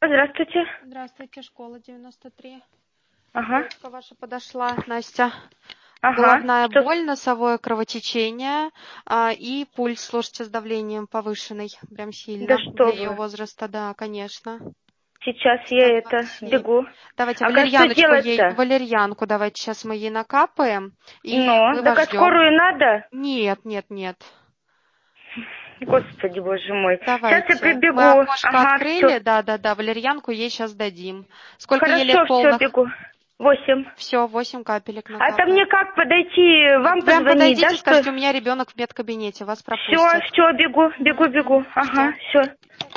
Здравствуйте. Здравствуйте, школа 93. Ага. Девочка ваша подошла, Настя. Ага. Головная Что? боль, носовое кровотечение и пульс, слушайте, с давлением повышенный, прям Да сильно. что Для ее вы. возраста, да, конечно. Сейчас я 127. бегу. Давайте Что делать-то? валерьянку давайте сейчас мы ей накапаем, и Ну, мы так вас а ждем. скорую надо? Нет, нет, нет. Господи, боже мой. Сейчас я Давайте. Мы прибегу. окошко Ага, все. открыли, да, валерьянку ей сейчас дадим. Сколько ей лет Хорошо, все, полных? бегу. 8. Все, 8 капелек А то мне накапаем. как подойти, вам Прям позвонить, да, подойдите, что? скажите, у меня ребенок в медкабинете, вас Все, пропустят. бегу. Ага, Ждем. все.